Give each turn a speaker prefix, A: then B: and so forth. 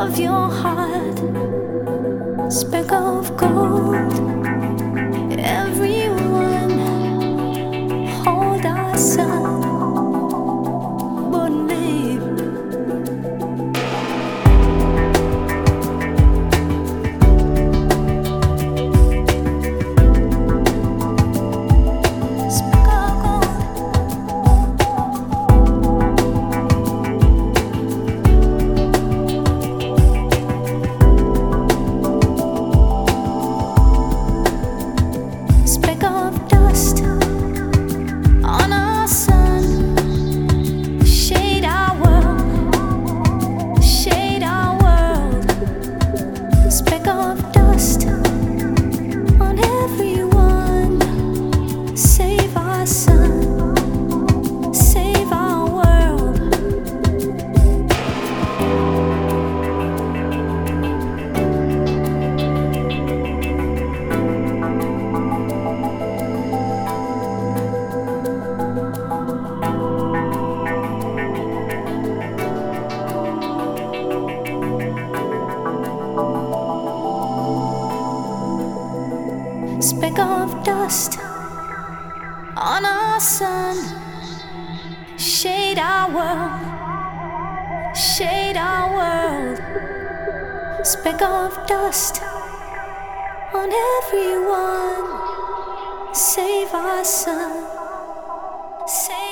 A: of your heart, speck of gold. Everyone hold our sun, but me. Speck of speck of dust on our sun, shade our world, shade our world. Speck of dust on everyone, save our sun, save our world. Speck of dust on our sun, shade our world, shade our world. Speck of dust on everyone, save our sun, save